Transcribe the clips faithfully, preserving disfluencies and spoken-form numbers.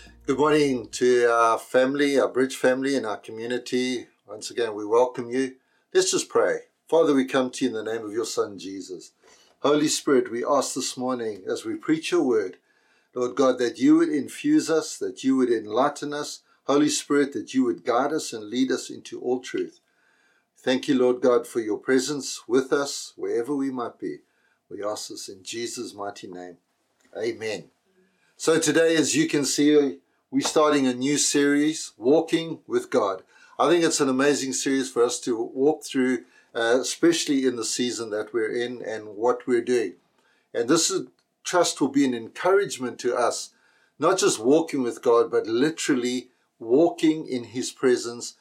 Good morning to our family, our Bridge family and our community. Once again, we welcome you. Let's just pray. Father, we come to you in the name of your Son, Jesus. Holy Spirit, we ask this morning as we preach your word, Lord God, that you would infuse us, that you would enlighten us. Holy Spirit, that you would guide us and lead us into all truth. Thank you, Lord God, for your presence with us wherever we might be. We ask this in Jesus' mighty name. Amen. So today, as you can see, we're starting a new series, Walking with God. I think it's an amazing series for us to walk through, uh, especially in the season that we're in and what we're doing. And this is, trust will be an encouragement to us, not just walking with God, but literally walking in his presence,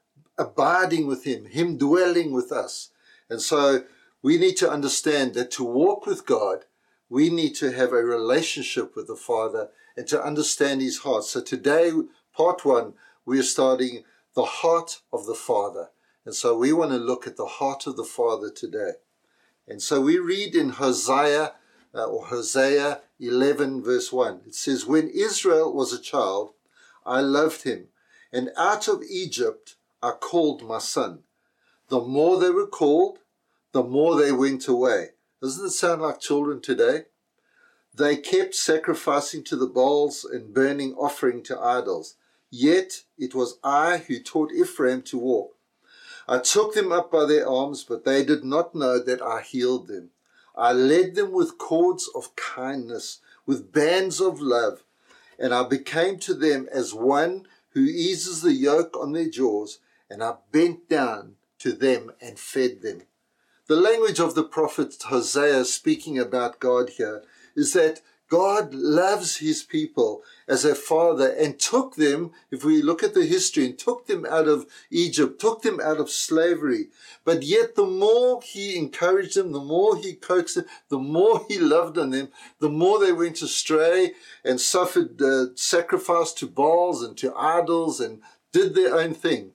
abiding with him, him dwelling with us. And so we need to understand that to walk with God, we need to have a relationship with the Father and to understand his heart. So today, part one, we are starting the heart of the Father. And so we want to look at the heart of the Father today. And so we read in Hosea, uh, or Hosea eleven verse one. It says, "When Israel was a child, I loved him, and out of Egypt I called my son. The more they were called, the more they went away." Doesn't it sound like children today? "They kept sacrificing to the Baals and burning offering to idols. Yet it was I who taught Ephraim to walk. I took them up by their arms, but they did not know that I healed them. I led them with cords of kindness, with bands of love, and I became to them as one who eases the yoke on their jaws, and I bent down to them and fed them." The language of the prophet Hosea speaking about God here is that God loves his people as a father and took them, if we look at the history, and took them out of Egypt, took them out of slavery. But yet the more he encouraged them, the more he coaxed them, the more he loved on them, the more they went astray and suffered uh, sacrifice to Baals and to idols and did their own thing.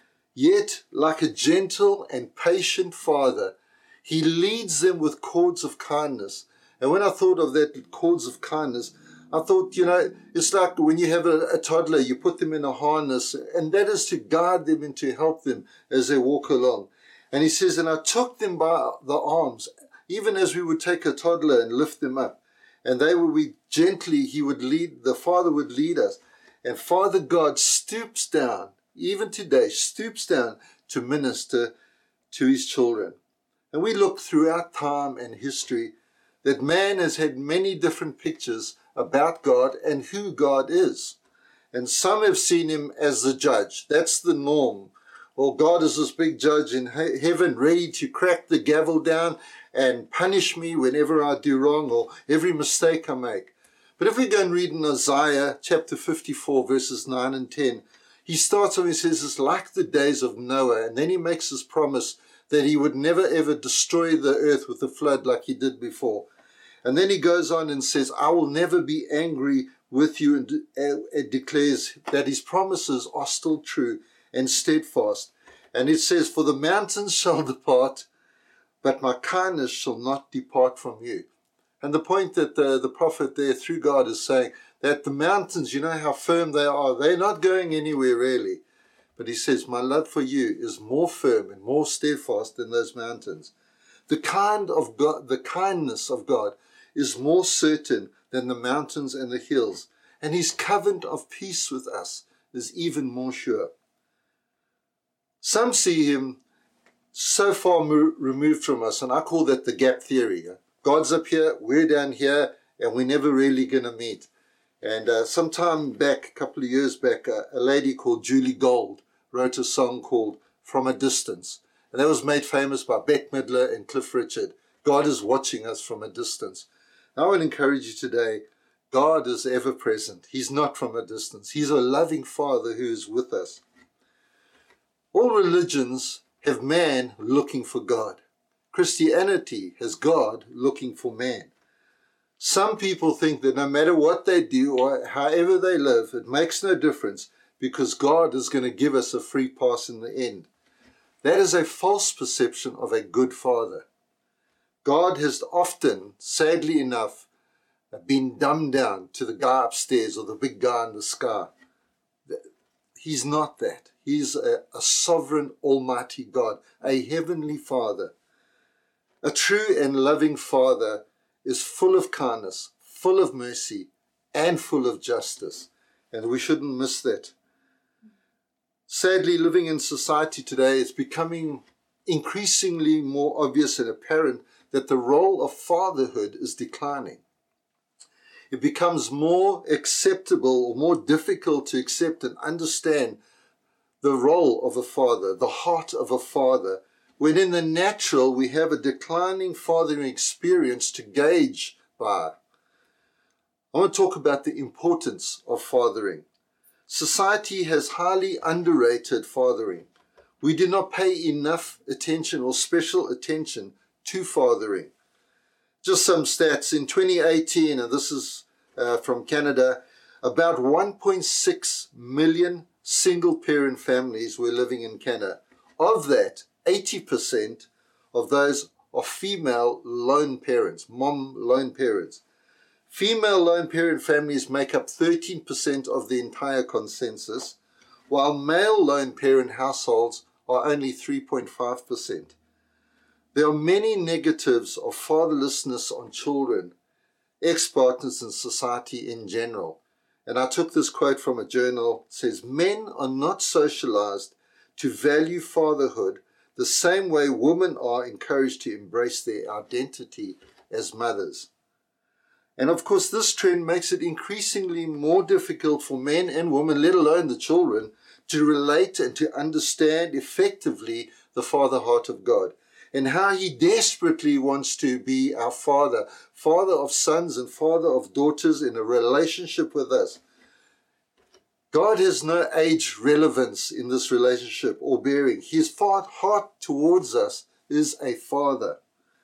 Yet, like a gentle and patient father, he leads them with cords of kindness. And when I thought of that, cords of kindness, I thought, you know, it's like when you have a, a toddler, you put them in a harness, and that is to guide them and to help them as they walk along. And he says, "And I took them by the arms," even as we would take a toddler and lift them up. And they would be gently, he would lead, the Father would lead us. And Father God stoops down, even today, stoops down to minister to his children. And we look throughout time and history that man has had many different pictures about God and who God is. And some have seen him as the judge. That's the norm. Or God is this big judge in he- heaven ready to crack the gavel down and punish me whenever I do wrong or every mistake I make. But if we go and read in Isaiah chapter fifty-four verses nine and ten, he starts off and says it's like the days of Noah, and then he makes this promise that he would never ever destroy the earth with a flood like he did before. And then he goes on and says, "I will never be angry with you," and it declares that his promises are still true and steadfast. And it says, "For the mountains shall depart, but my kindness shall not depart from you." And the point that the, the prophet there through God is saying that the mountains, you know how firm they are, they're not going anywhere really. But he says, my love for you is more firm and more steadfast than those mountains. The kind of God, the kindness of God is more certain than the mountains and the hills. And his covenant of peace with us is even more sure. Some see him so far mo- removed from us, and I call that the gap theory. God's up here, we're down here, and we're never really going to meet. And uh, some time back, a couple of years back, uh, a lady called Julie Gold wrote a song called "From a Distance." And that was made famous by Bette Midler and Cliff Richard. God is watching us from a distance. Now, I would encourage you today, God is ever present. He's not from a distance. He's a loving Father who is with us. All religions have man looking for God. Christianity has God looking for man. Some people think that no matter what they do or however they live, it makes no difference because God is going to give us a free pass in the end. That is a false perception of a good father. God has often, sadly enough, been dumbed down to the guy upstairs or the big guy in the sky. He's not that. He's a, a sovereign, almighty God, a heavenly Father. A true and loving Father is full of kindness, full of mercy, and full of justice. And we shouldn't miss that. Sadly, living in society today, it's becoming increasingly more obvious and apparent that the role of fatherhood is declining. It becomes more acceptable or more difficult to accept and understand the role of a father, the heart of a father, when in the natural we have a declining fathering experience to gauge by. I want to talk about the importance of fathering. Society has highly underrated fathering. We do not pay enough attention or special attention to fathering. Just some stats. In twenty eighteen, and this is uh, from Canada, about one point six million single-parent families were living in Canada. Of that, eighty percent of those are female lone parents, mom lone parents. Female lone parent families make up thirteen percent of the entire consensus, while male lone parent households are only three point five percent. There are many negatives of fatherlessness on children, ex-partners, and society in general. And I took this quote from a journal. It says, "Men are not socialized to value fatherhood the same way women are encouraged to embrace their identity as mothers." And of course, this trend makes it increasingly more difficult for men and women, let alone the children, to relate and to understand effectively the father heart of God and how he desperately wants to be our father, father of sons and father of daughters in a relationship with us. God has no age relevance in this relationship or bearing. His heart towards us is a father.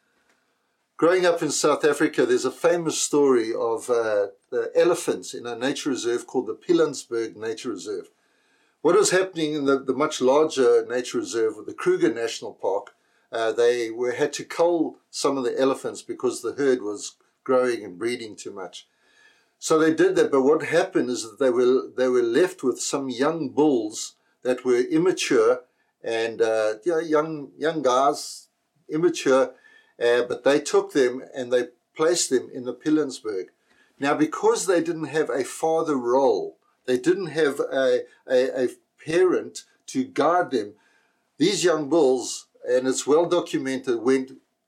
Growing up in South Africa, there's a famous story of uh, the elephants in a nature reserve called the Pilanesberg Nature Reserve. What was happening in the, the much larger nature reserve, the Kruger National Park, uh, they were had to cull some of the elephants because the herd was growing and breeding too much. So they did that, but what happened is that they were they were left with some young bulls that were immature and uh, you know, young young guys, immature. Uh, but they took them and they placed them in the Pilanesberg. Now, because they didn't have a father role, they didn't have a, a, a parent to guard them, these young bulls, and it's well documented, went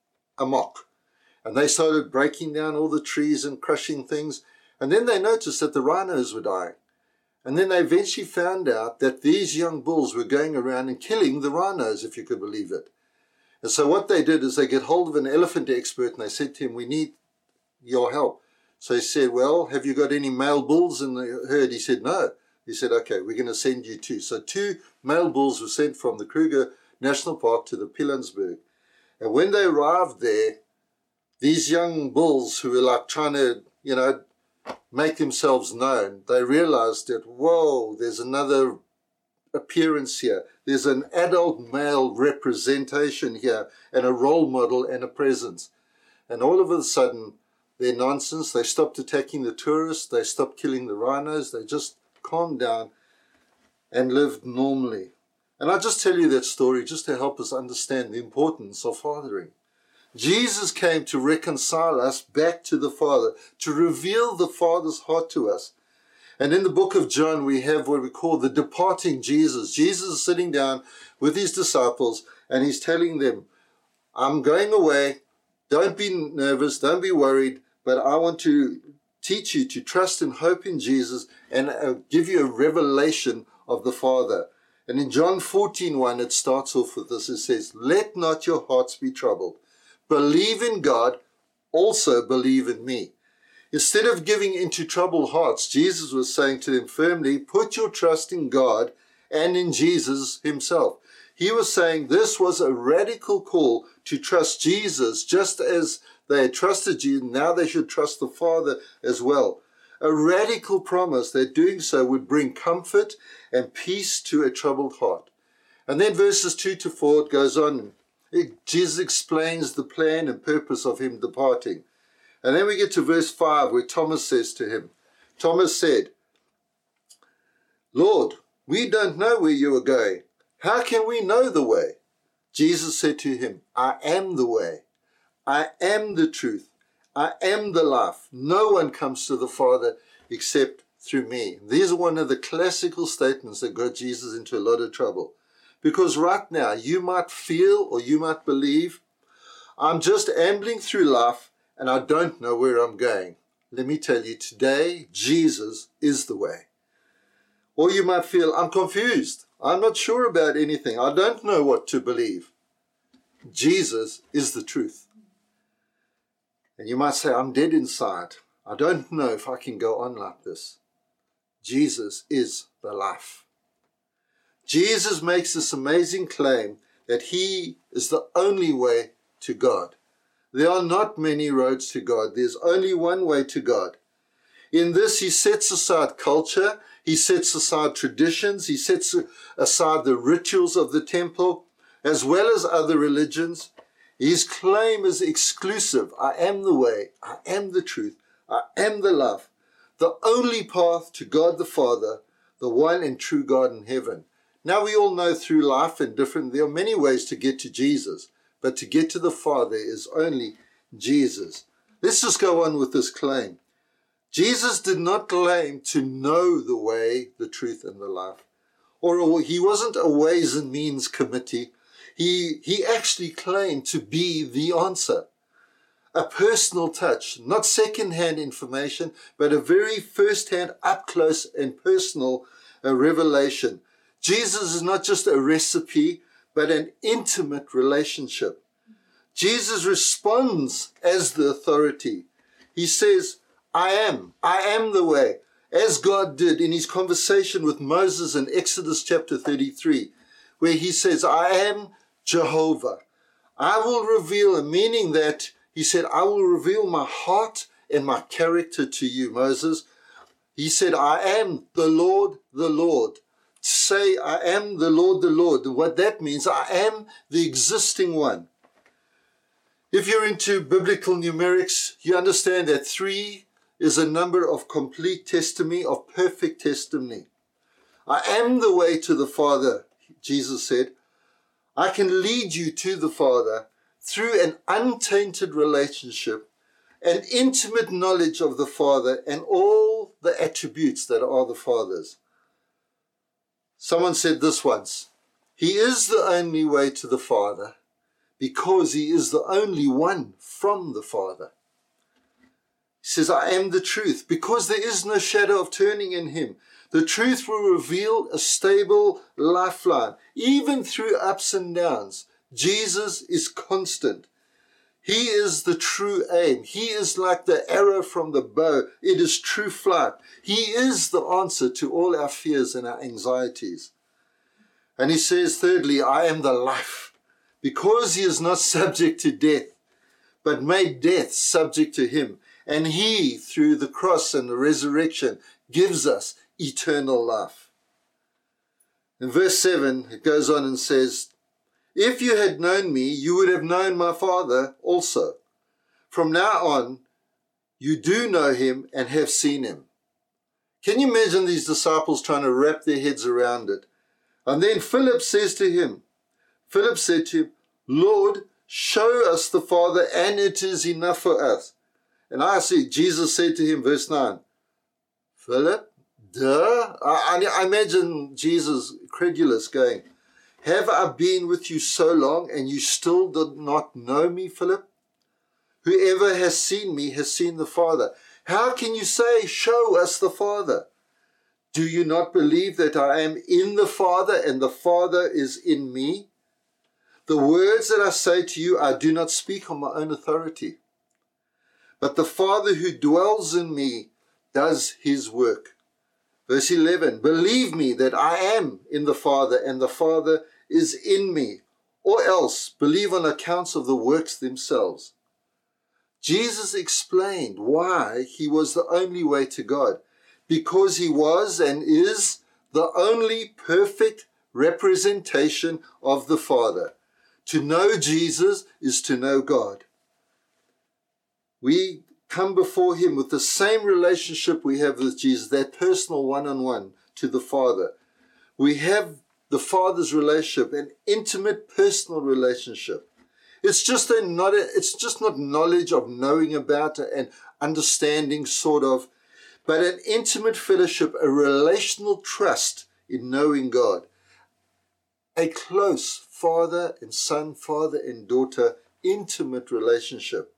amok. And they started breaking down all the trees and crushing things. And then they noticed that the rhinos were dying. And then they eventually found out that these young bulls were going around and killing the rhinos, if you could believe it. And so what they did is they get hold of an elephant expert and they said to him, "We need your help." So he said, "Well, have you got any male bulls in the herd?" He said, "No." He said, "Okay, we're going to send you two." So two male bulls were sent from the Kruger National Park to the Pilanesberg. And when they arrived there, these young bulls who were like trying to, you know, make themselves known, they realized that, whoa, there's another appearance here. There's an adult male representation here and a role model and a presence. And all of a sudden, their nonsense, they stopped attacking the tourists, they stopped killing the rhinos, they just calmed down and lived normally. And I just tell you that story just to help us understand the importance of fathering. Jesus came to reconcile us back to the Father, to reveal the Father's heart to us. And in the book of John, we have what we call the departing Jesus. Jesus is sitting down with his disciples and he's telling them, "I'm going away. Don't be nervous. Don't be worried. But I want to teach you to trust and hope in Jesus and uh, give you a revelation of the Father." And in John fourteen one, it starts off with this. It says, "Let not your hearts be troubled. Believe in God, also believe in me." Instead of giving into troubled hearts, Jesus was saying to them firmly, put your trust in God and in Jesus himself. He was saying this was a radical call to trust Jesus just as they had trusted Jesus. Now they should trust the Father as well. A radical promise that doing so would bring comfort and peace to a troubled heart. And then verses two to four, it goes on. It, Jesus explains the plan and purpose of him departing. And then we get to verse five, where Thomas says to him, Thomas said, Lord, we don't know where you are going. How can we know the way? Jesus said to him, I am the way. I am the truth. I am the life. No one comes to the Father except through me. These are one of the classical statements that got Jesus into a lot of trouble. Because right now, you might feel or you might believe, I'm just ambling through life and I don't know where I'm going. Let me tell you, today, Jesus is the way. Or you might feel, I'm confused. I'm not sure about anything. I don't know what to believe. Jesus is the truth. And you might say, I'm dead inside. I don't know if I can go on like this. Jesus is the life. Jesus makes this amazing claim that he is the only way to God. There are not many roads to God. There's only one way to God. In this, he sets aside culture. He sets aside traditions. He sets aside the rituals of the temple, as well as other religions. His claim is exclusive. I am the way. I am the truth. I am the life. The only path to God the Father, the one and true God in heaven. Now we all know through life and different, there are many ways to get to Jesus, but to get to the Father is only Jesus. Let's just go on with this claim. Jesus did not claim to know the way, the truth, and the life. Or he wasn't a ways and means committee. He, he actually claimed to be the answer. A personal touch, not second-hand information, but a very first-hand, up-close and personal uh, revelation. Jesus is not just a recipe, but an intimate relationship. Jesus responds as the authority. He says, I am. I am the way. As God did in his conversation with Moses in Exodus chapter thirty-three, where he says, I am Jehovah. I will reveal, meaning that he said, I will reveal my heart and my character to you, Moses. He said, I am the Lord, the Lord. Say, I am the Lord, the Lord. What that means, I am the existing one. If you're into biblical numerics, you understand that three is a number of complete testimony, of perfect testimony. I am the way to the Father, Jesus said. I can lead you to the Father through an untainted relationship, an intimate knowledge of the Father and all the attributes that are the Father's. Someone said this once, he is the only way to the Father because he is the only one from the Father. He says, I am the truth, because there is no shadow of turning in him. The truth will reveal a stable lifeline, even through ups and downs. Jesus is constant. He is the true aim. He is like the arrow from the bow. It is true flight. He is the answer to all our fears and our anxieties. And he says, thirdly, I am the life, because he is not subject to death, but made death subject to him. And he, through the cross and the resurrection, gives us eternal life. In verse seven, it goes on and says, if you had known me, you would have known my Father also. From now on, you do know him and have seen him. Can you imagine these disciples trying to wrap their heads around it? And then Philip says to him, Philip said to him, Lord, show us the Father, and it is enough for us. And I see, Jesus said to him, verse nine, Philip, duh. I, I imagine Jesus, credulous, going, have I been with you so long and you still did not know me, Philip? Whoever has seen me has seen the Father. How can you say, show us the Father? Do you not believe that I am in the Father and the Father is in me? The words that I say to you, I do not speak on my own authority. But the Father who dwells in me does his work. Verse eleven, believe me that I am in the Father and the Father is in me, or else believe on accounts of the works themselves. Jesus explained why he was the only way to God, because he was and is the only perfect representation of the Father. To know Jesus is to know God. We come before him with the same relationship we have with Jesus, that personal one-on-one to the Father. We have the Father's relationship, an intimate personal relationship. It's just a not a, it's just not knowledge of knowing about and understanding sort of, but an intimate fellowship, a relational trust in knowing God. A close father and son, father and daughter, intimate relationship.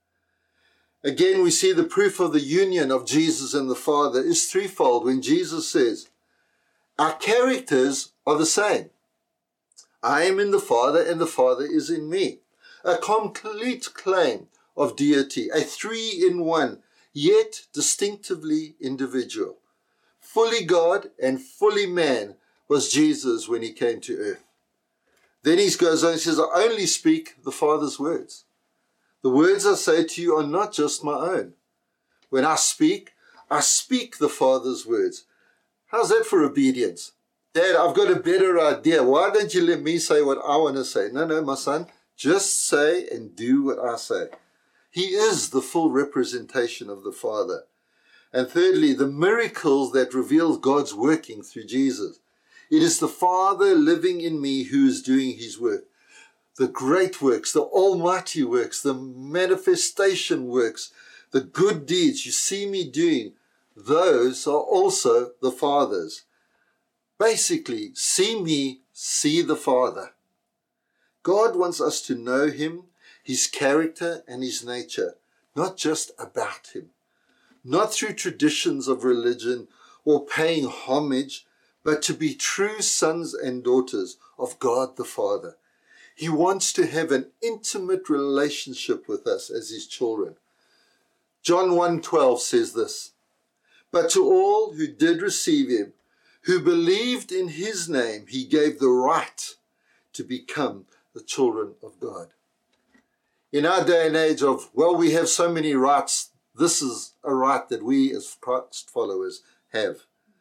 Again, we see the proof of the union of Jesus and the Father is threefold when Jesus says, our characters are the same. I am in the Father and the Father is in me. A complete claim of deity, a three-in-one, yet distinctively individual. Fully God and fully man was Jesus when he came to earth. Then he goes on and says, I only speak the Father's words. The words I say to you are not just my own. When I speak, I speak the Father's words. How's that for obedience? Dad, I've got a better idea. Why don't you let me say what I want to say? No, no, my son, just say and do what I say. He is the full representation of the Father. And thirdly, the miracles that reveal God's working through Jesus. It is the Father living in me who is doing his work. The great works, the almighty works, the manifestation works, the good deeds you see me doing, those are also the Father's. Basically, see me, see the Father. God wants us to know him, his character and his nature, not just about him. Not through traditions of religion or paying homage, but to be true sons and daughters of God the Father. He wants to have an intimate relationship with us as his children. John one twelve says this, but to all who did receive him, who believed in his name, he gave the right to become the children of God. In our day and age of, well, we have so many rights, this is a right that we as Christ followers have.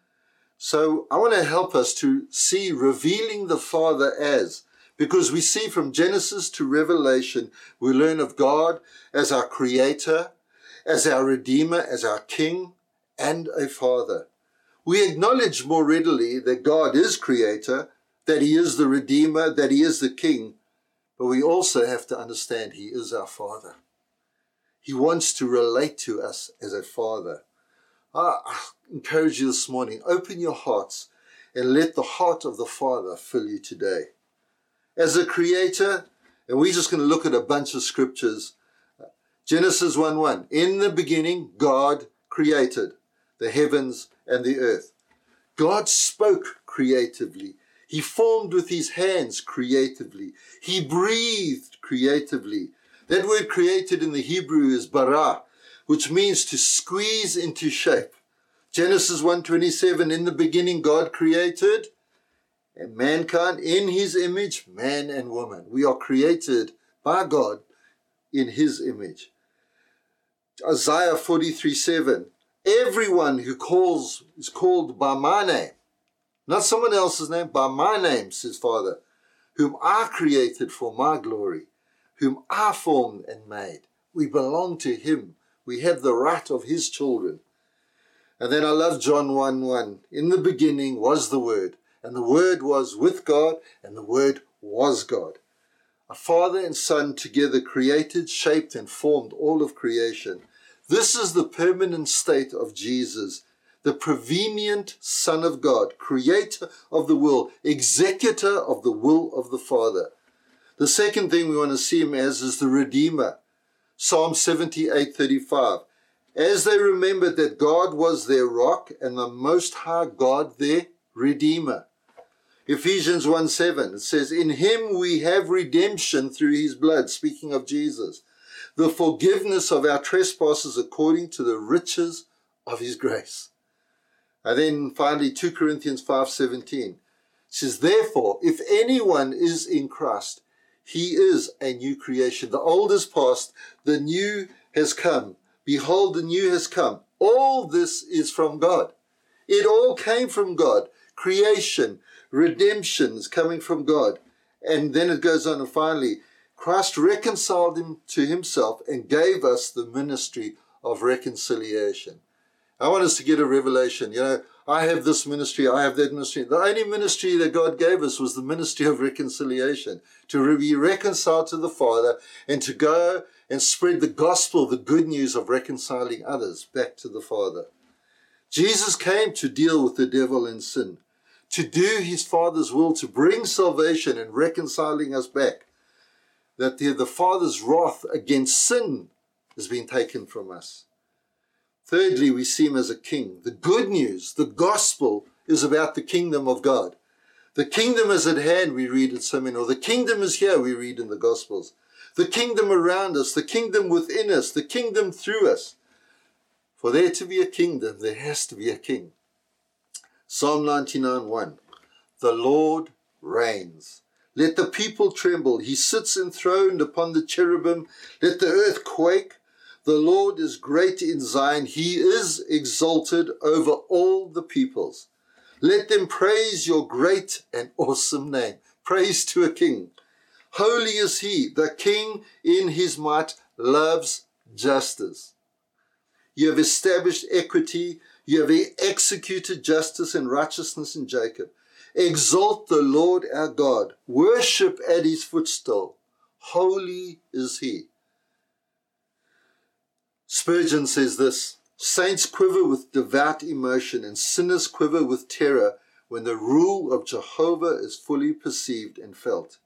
So I want to help us to see revealing the Father as, because we see from Genesis to Revelation, we learn of God as our creator, as our redeemer, as our king, and a father. We acknowledge more readily that God is creator, that he is the redeemer, that he is the king, but we also have to understand he is our Father. He wants to relate to us as a father. I encourage you this morning, open your hearts and let the heart of the Father fill you today. As a creator, and we're just going to look at a bunch of scriptures. Genesis one one, in the beginning, God created the heavens and the earth. God spoke creatively. He formed with his hands creatively. He breathed creatively. That word created in the Hebrew is bara, which means to squeeze into shape. Genesis one twenty-seven, in the beginning God created and mankind in his image, man and woman. We are created by God in his image. Isaiah forty-three seven, everyone who calls is called by my name, not someone else's name, by my name, says Father, whom I created for my glory, whom I formed and made. We belong to him. We have the right of his children. And then I love John one one. In the beginning was the Word, and the Word was with God, and the Word was God. A Father and Son together created, shaped, and formed all of creation. This is the permanent state of Jesus, the prevenient Son of God, creator of the will, executor of the will of the Father. The second thing we want to see him as is the Redeemer. Psalm seventy-eight thirty-five. As they remembered that God was their rock and the Most High God their Redeemer. Ephesians one seven, it says, in him we have redemption through his blood, speaking of Jesus, the forgiveness of our trespasses according to the riches of his grace. And then finally, two Corinthians five seventeen, it says, therefore, if anyone is in Christ, he is a new creation. The old is past, the new has come. Behold, the new has come. All this is from God. It all came from God. Creation, redemption is coming from God. And then it goes on, and finally, Christ reconciled him to himself and gave us the ministry of reconciliation. I want us to get a revelation. You know, I have this ministry, I have that ministry. The only ministry that God gave us was the ministry of reconciliation, to be reconciled to the Father and to go and spread the gospel, the good news of reconciling others back to the Father. Jesus came to deal with the devil and sin, to do his Father's will, to bring salvation and reconciling us back, that the, the Father's wrath against sin has been taken from us. Thirdly, we see him as a king. The good news, the gospel, is about the kingdom of God. The kingdom is at hand, we read in so many, or the kingdom is here, we read in the Gospels. The kingdom around us, the kingdom within us, the kingdom through us. For there to be a kingdom, there has to be a king. Psalm ninety-nine one, the Lord reigns. Let the people tremble. He sits enthroned upon the cherubim. Let the earth quake. The Lord is great in Zion. He is exalted over all the peoples. Let them praise your great and awesome name. Praise to a king. Holy is he. The king in his might loves justice. You have established equity. You have executed justice and righteousness in Jacob. Exalt the Lord our God. Worship at his footstool. Holy is he. Spurgeon says this, saints quiver with devout emotion and sinners quiver with terror when the rule of Jehovah is fully perceived and felt.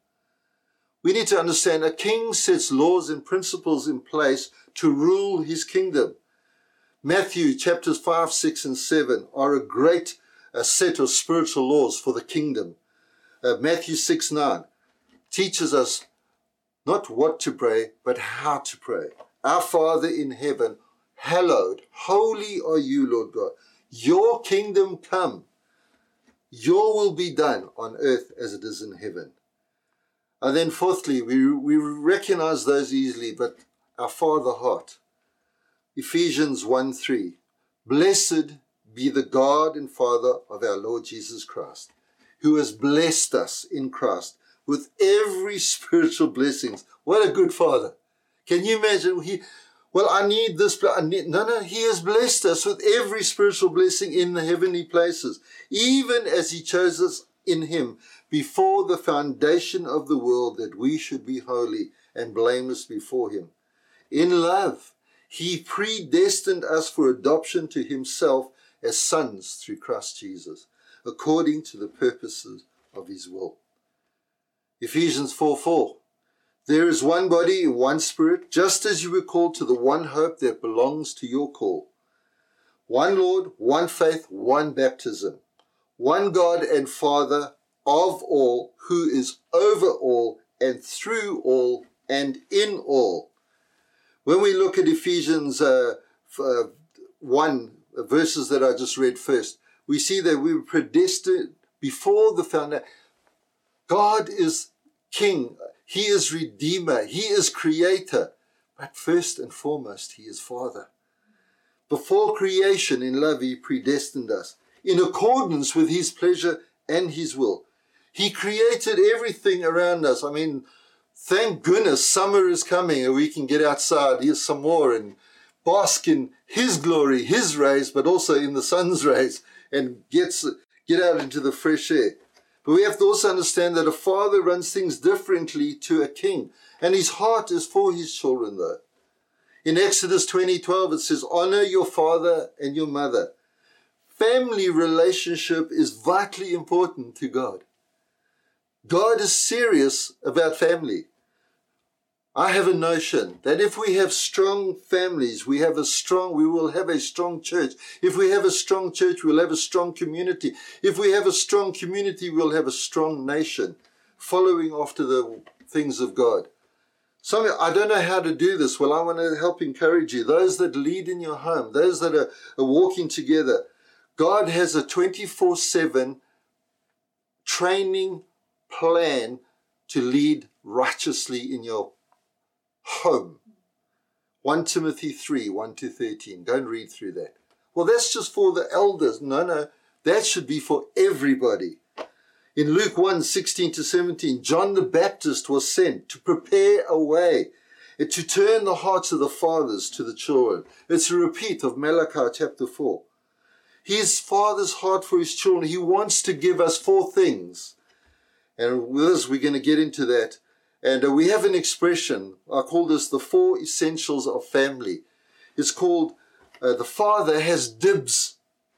We need to understand a king sets laws and principles in place to rule his kingdom. Matthew chapters five, six, and seven are a great a set of spiritual laws for the kingdom. Uh, Matthew six, nine teaches us not what to pray, but how to pray. Our Father in heaven, hallowed, holy are you, Lord God. Your kingdom come. Your will be done on earth as it is in heaven. And then fourthly, we, we recognize those easily, but our Father heart. Ephesians one, three. Blessed be the God and Father of our Lord Jesus Christ, who has blessed us in Christ with every spiritual blessings. What a good Father. Can you imagine? He, well, I need this. I need, no, no, he has blessed us with every spiritual blessing in the heavenly places, even as he chose us in him before the foundation of the world, that we should be holy and blameless before him. In love, he predestined us for adoption to himself as sons through Christ Jesus, according to the purposes of his will. Ephesians four, four. There is one body and one spirit, just as you were called to the one hope that belongs to your call. One Lord, one faith, one baptism. One God and Father of all, who is over all and through all and in all. When we look at Ephesians uh, uh, one, the verses that I just read first, we see that we were predestined before the foundation. God is King. He is Redeemer. He is Creator. But first and foremost, he is Father. Before creation, in love, he predestined us in accordance with his pleasure and his will. He created everything around us. I mean, thank goodness summer is coming and we can get outside. Here's some more and bask in his glory, his rays, but also in the sun's rays, and gets, get out into the fresh air. But we have to also understand that a father runs things differently to a king. And his heart is for his children, though. In Exodus twenty twelve, it says, honor your father and your mother. Family relationship is vitally important to God. God is serious about family. I have a notion that if we have strong families, we have a strong, we will have a strong church. If we have a strong church, we'll have a strong community. If we have a strong community, we'll have a strong nation following after the things of God. Some, I don't know how to do this. Well, I want to help encourage you. Those that lead in your home, those that are, are walking together, God has a twenty-four seven training plan to lead righteously in your home. First Timothy three, one to thirteen. Go and read through that. Well, that's just for the elders. No, no. That should be for everybody. In Luke one, sixteen to seventeen, John the Baptist was sent to prepare a way and to turn the hearts of the fathers to the children. It's a repeat of Malachi chapter four. His Father's heart for his children. He wants to give us four things. And with this, we're going to get into that. And uh, we have an expression. I call this the four essentials of family. It's called uh, the father has dibs.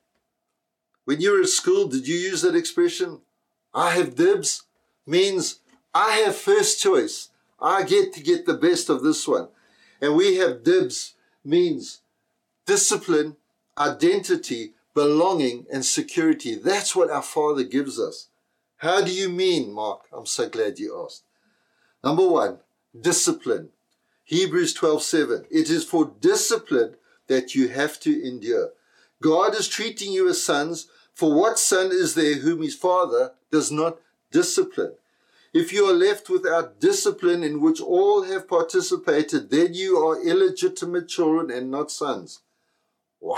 When you were at school, did you use that expression? I have dibs. Means I have first choice. I get to get the best of this one. And we have dibs means discipline, identity, belonging, and security. That's what our Father gives us. How do you mean, Mark? I'm so glad you asked. Number one, discipline. Hebrews twelve seven. It is for discipline that you have to endure. God is treating you as sons. For what son is there whom his father does not discipline? If you are left without discipline in which all have participated, then you are illegitimate children and not sons. Wow.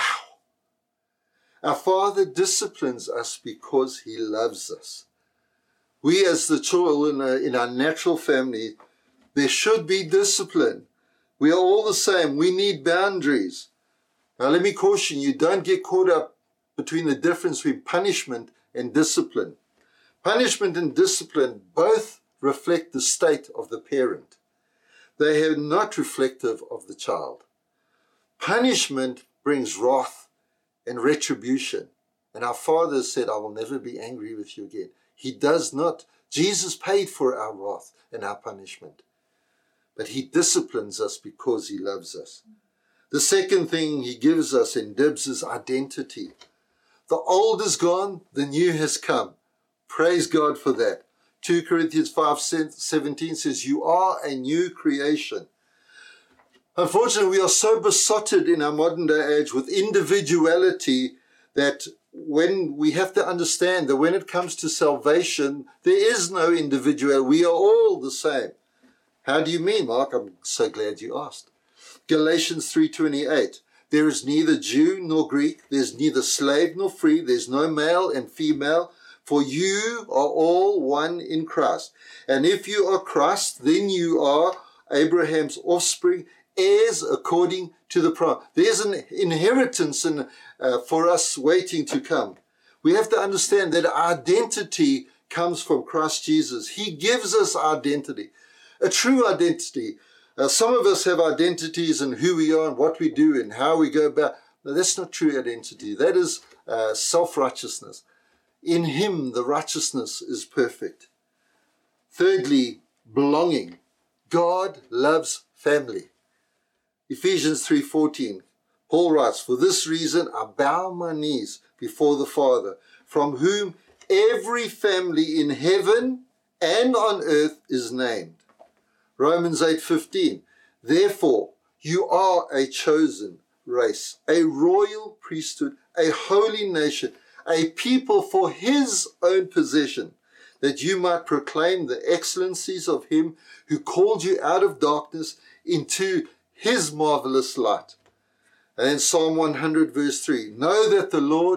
Our Father disciplines us because he loves us. We as the children in our natural family, there should be discipline. We are all the same. We need boundaries. Now let me caution you, don't get caught up between the difference between punishment and discipline. Punishment and discipline both reflect the state of the parent. They are not reflective of the child. Punishment brings wrath and retribution. And our Father said, I will never be angry with you again. He does not. Jesus paid for our wrath and our punishment. But he disciplines us because he loves us. The second thing he gives us in dibs is identity. The old is gone, the new has come. Praise God for that. Second Corinthians five seventeen says, you are a new creation. Unfortunately, we are so besotted in our modern day age with individuality that when we have to understand that when it comes to salvation, there is no individual. We are all the same. How do you mean, Mark? I'm so glad you asked. Galatians three twenty-eight. There is neither Jew nor Greek. There's neither slave nor free. There's no male and female. For you are all one in Christ. And if you are Christ, then you are Abraham's offspring, heirs according to the promise. There's an inheritance in, uh, for us waiting to come. We have to understand that our identity comes from Christ Jesus. He gives us identity, a true identity. Uh, some of us have identities in who we are and what we do and how we go about. No, that's not true identity. That is uh, self-righteousness. In him, the righteousness is perfect. Thirdly, belonging. God loves family. Ephesians three fourteen. Paul writes, for this reason I bow my knees before the Father, from whom every family in heaven and on earth is named. Romans eight fifteen. Therefore, you are a chosen race, a royal priesthood, a holy nation, a people for his own possession, that you might proclaim the excellencies of him who called you out of darkness into his marvelous light. And then Psalm one hundred verse three. Know that the Lord,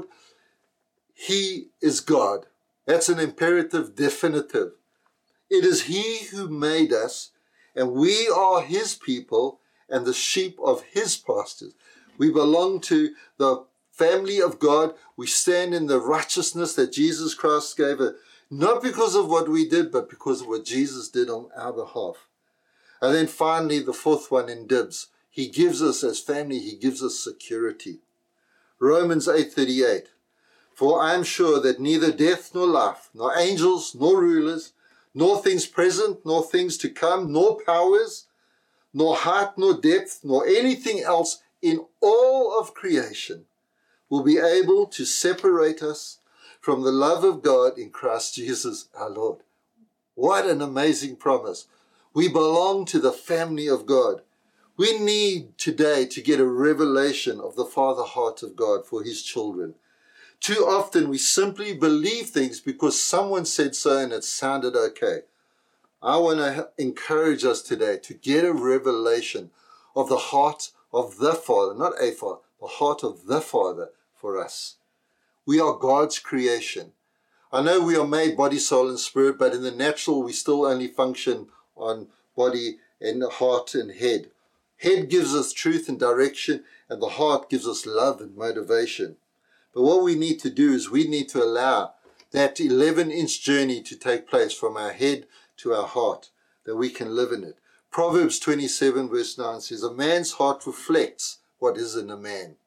he is God. That's an imperative definitive. It is he who made us, and we are his people and the sheep of his pastures. We belong to the family of God. We stand in the righteousness that Jesus Christ gave us, not because of what we did, but because of what Jesus did on our behalf. And then finally, the fourth one in dibs. He gives us, as family, he gives us security. Romans eight thirty-eight. For I am sure that neither death nor life, nor angels, nor rulers, nor things present, nor things to come, nor powers, nor height, nor depth, nor anything else in all of creation will be able to separate us from the love of God in Christ Jesus our Lord. What an amazing promise. We belong to the family of God. We need today to get a revelation of the Father heart of God for his children. Too often we simply believe things because someone said so and it sounded okay. I want to encourage us today to get a revelation of the heart of the Father, not a Father, the heart of the Father for us. We are God's creation. I know we are made body, soul, and spirit, but in the natural we still only function on body and heart and head. Head gives us truth and direction, and the heart gives us love and motivation. But what we need to do is we need to allow that eleven-inch journey to take place from our head to our heart, that we can live in it. Proverbs twenty-seven verse nine says, a man's heart reflects what is in a man.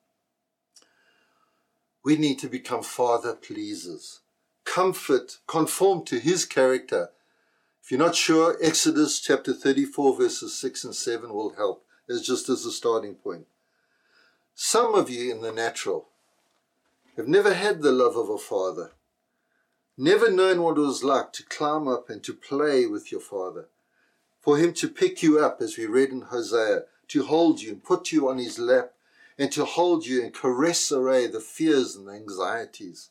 We need to become Father pleasers. Comfort, conform to his character. If you're not sure, Exodus chapter thirty-four verses six and seven will help. It's just as a starting point. Some of you in the natural have never had the love of a father, never known what it was like to climb up and to play with your father, for him to pick you up, as we read in Hosea, to hold you and put you on his lap, and to hold you and caress away the fears and the anxieties.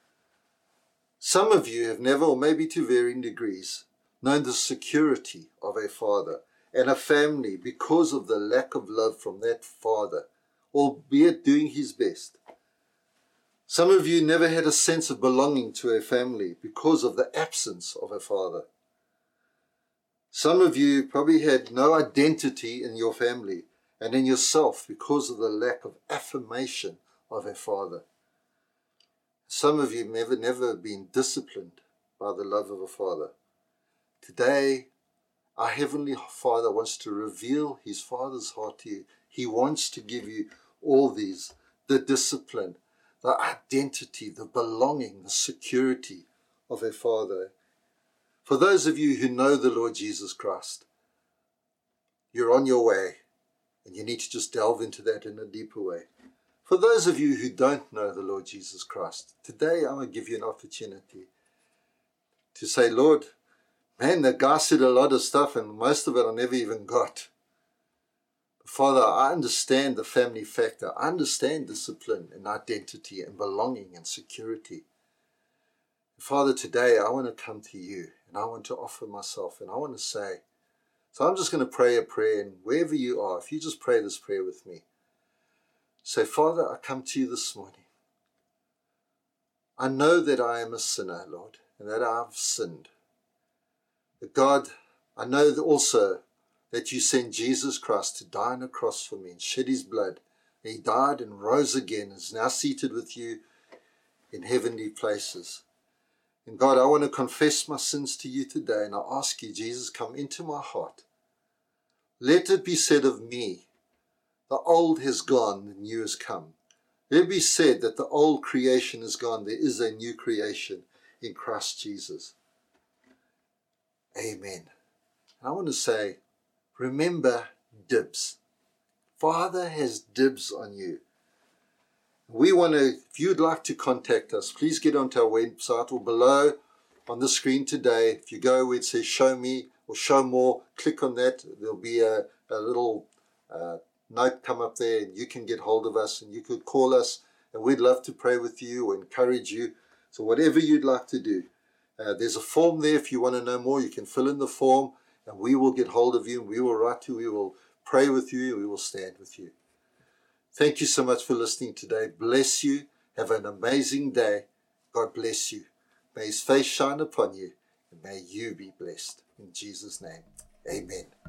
Some of you have never, or maybe to varying degrees, known the security of a father and a family because of the lack of love from that father, albeit doing his best. Some of you never had a sense of belonging to a family because of the absence of a father. Some of you probably had no identity in your family and in yourself because of the lack of affirmation of a father. Some of you have never, never been disciplined by the love of a father. Today, our Heavenly Father wants to reveal his Father's heart to you. He wants to give you all these, the discipline, the identity, the belonging, the security of a Father. For those of you who know the Lord Jesus Christ, you're on your way, and you need to just delve into that in a deeper way. For those of you who don't know the Lord Jesus Christ, today I'm going to give you an opportunity to say, Lord, man, that guy said a lot of stuff, and most of it I never even got. Father, I understand the family factor. I understand discipline and identity and belonging and security. Father, today I want to come to you, and I want to offer myself, and I want to say, so I'm just going to pray a prayer, and wherever you are, if you just pray this prayer with me, say, Father, I come to you this morning. I know that I am a sinner, Lord, and that I've sinned. But God, I know that also that you sent Jesus Christ to die on a cross for me and shed his blood. And he died and rose again and is now seated with you in heavenly places. And God, I want to confess my sins to you today, and I ask you, Jesus, come into my heart. Let it be said of me, the old has gone, the new has come. Let it be said that the old creation is gone, there is a new creation in Christ Jesus. Amen. And I want to say, remember dibs. Father has dibs on you. We want to, if you'd like to contact us, please get onto our website or below on the screen today. If you go where it says show me or show more, click on that. There'll be a, a little uh, note come up there, and you can get hold of us, and you could call us, and we'd love to pray with you or encourage you. So whatever you'd like to do. Uh, there's a form there. If you want to know more, you can fill in the form, and we will get hold of you, and we will write to you, we will pray with you, and we will stand with you. Thank you so much for listening today. Bless you. Have an amazing day. God bless you. May his face shine upon you, and may you be blessed. In Jesus' name, amen.